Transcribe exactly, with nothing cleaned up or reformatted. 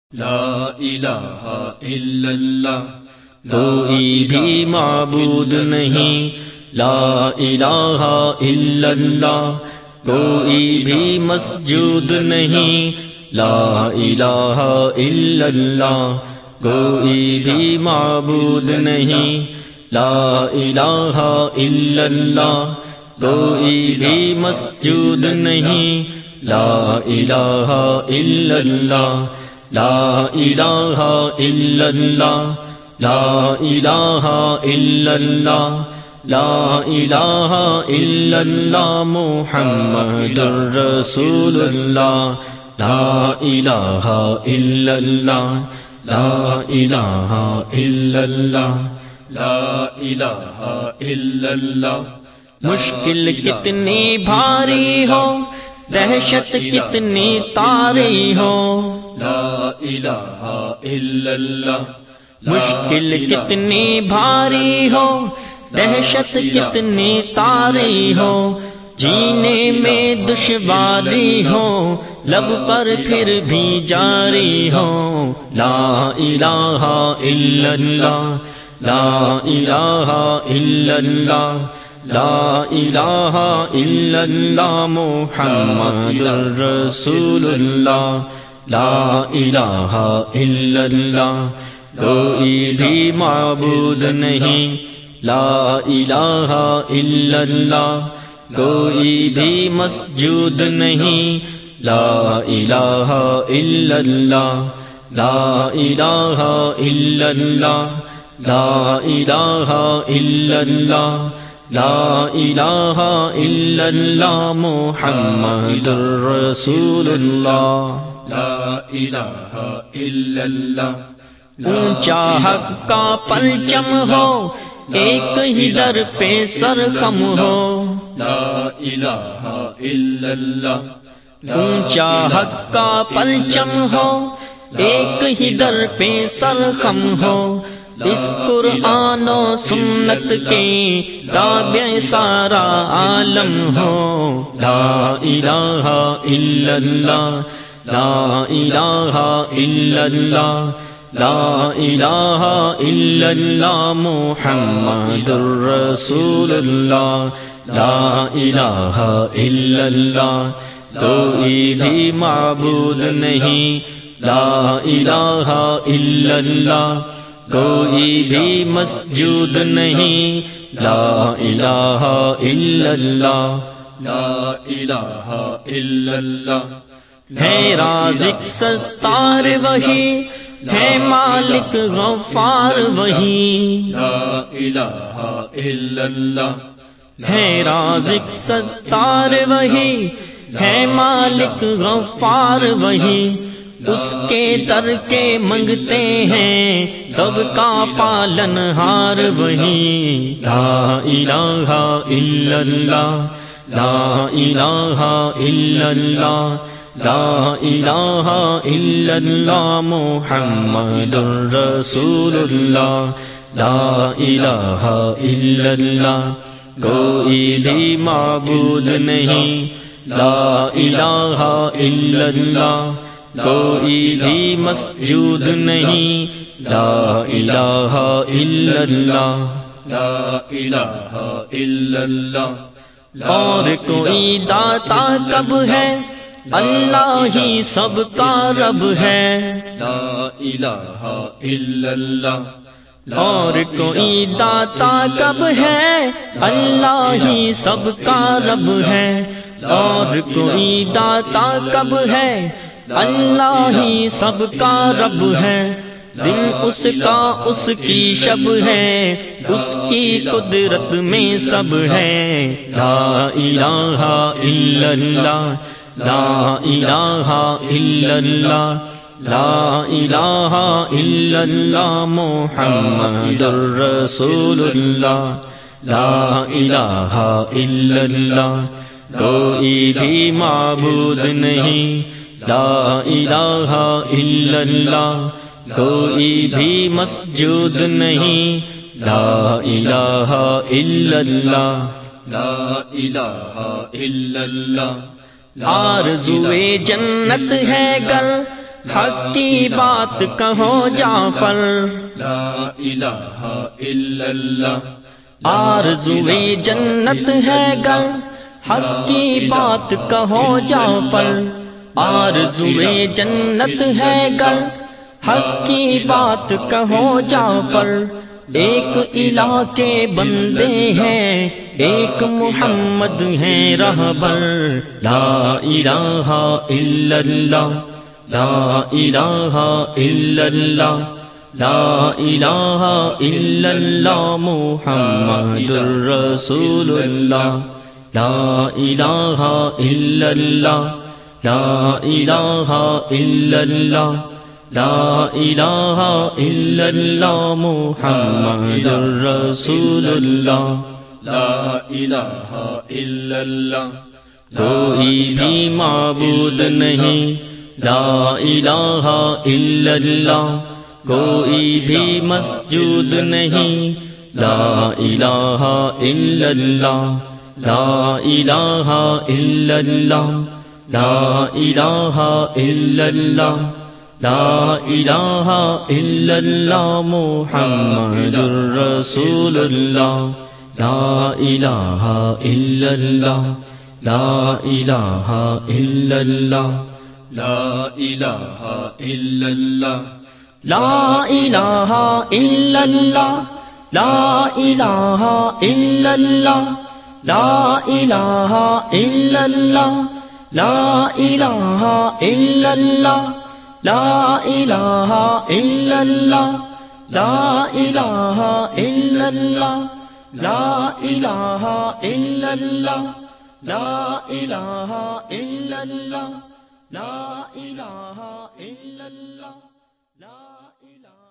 لا الہ الا اللہ کوئی بھی معبود نہیں، لا الہ الا اللہ کوئی بھی مسجود نہیں، لا الہ الا اللہ کوئی بھی معبود نہیں، لا الہ الا اللہ کوئی بھی مسجود نہیں، لا الہ الا اللہ لا الہ الا اللہ لا الہ الا اللہ لا الہ الا اللہ محمد رسول اللہ، لا الہ الا اللہ لا الہ الا اللہ لا الہ الا اللہ۔ مشکل کتنی بھاری ہو، دہشت کتنی طاری ہو، لا الہ الا اللہ۔ مشکل کتنی بھاری ہو، دہشت کتنی طاری ہو، جینے میں دشواری ہو، لب پر پھر بھی جاری ہو، لا الہ الا اللہ لا الہ الا اللہ لا الہ الا اللہ محمد رسول اللہ، لا الہ الا اللہ کوئی بھی معبود نہیں، لا الہ الا اللہ کوئی بھی مسجود نہیں، لا الہ الا اللہ لا الہ الا اللہ لا الہ الا اللہ لا الہ الا اللہ محمد رسول اللہ، لا الہ الا اللہ۔ اونچا حق کا پرچم ہو، ایک ہی در پہ سرخم ہو، لا الہ الا اللہ۔ اونچا حق کا پرچم ہو، ایک ہی در پہ سرخم ہو، اس قرآن و سنت کے تابع سارا عالم ہو، لا الہ الا اللہ لا الہ الا اللہ لا الہ الا اللہ محمد رسول اللہ، لا الہ الا اللہ کوئی بھی معبود نہیں، لا الہ الا اللہ کوئی بھی مسجود نہیں، لا الہ الا اللہ لا الہ الا اللہ۔ ہے رازق ستار وہی، ہے مالک غفار وہی، لا الہ الا اللہ۔ ہے رازق ستار وہی، ہے مالک غفار وہی، اس کے در کے منگتے ہیں سب کا پالن ہار وہی، لا الہ الا اللہ لا الہ الا اللہ لا الہ الا اللہ محمد رسول اللہ، لا الہ الا اللہ کوئی بھی معبود نہیں، لا الہ الا اللہ کوئی بھی مسجود نہیں، لا الہ الا اللہ لا الہ الا اللہ۔ اور کوئی داتا کب ہے، اللہ ہی سب کا رب ہے، لا الہ الا اللہ۔ اور کوئی داتا کب ہے، اللہ ہی سب کا رب ہے، اور کوئی داتا کب ہے، اللہ ہی سب کا رب ہے، دن اس کا اس کی شب ہے، اس کی قدرت میں سب ہے، لا الہ الا اللہ لا الہ الا اللہ لا الہ الا اللہ محمد رسول اللہ، لا الہ الا اللہ کوئی بھی معبود نہیں، لا الہ الا اللہ کوئی بھی مسجود نہیں، لا الہ الا اللہ لا الہ الا اللہ۔ آرزوئے جنت ہے گر حق کی بات کہو جعفر، لا الہ الا اللہ، آرزوئے جنت ہے گر حق کی بات کہو جعفر، آرزوئے جنت ہے گر حق کی بات کہو جعفر، ایک الہ کے بندے ہیں ایک محمد ہیں رہبر، لا الہ الا اللہ، لا الہ الا اللہ، لا الہ الا اللہ محمد الرسول اللہ، لا الہ الا اللہ، لا الہ الا اللہ، لا الہ الا اللہ محمد الرسول اللہ، لا الہ الا اللہ، کوئی بھی معبود نہیں، لا الہ الا اللہ، کوئی بھی مسجود نہیں، لا الہ الا اللہ، لا الہ الا اللہ، لا الہ الا اللہ، لا الہ الا اللہ محمد الرسول اللہ، لا الہ الا اللہ، لا الہ الا اللہ، لا الہ الا اللہ، لا الہ الا اللہ، لا الہ الا اللہ، لا الہ الا اللہ، لا الہ الا اللہ، لا الہ الا اللہ، لا الہ الا اللہ، لا الہ الا اللہ، لا الہ الا اللہ، لا الہ الا اللہ، لا الہ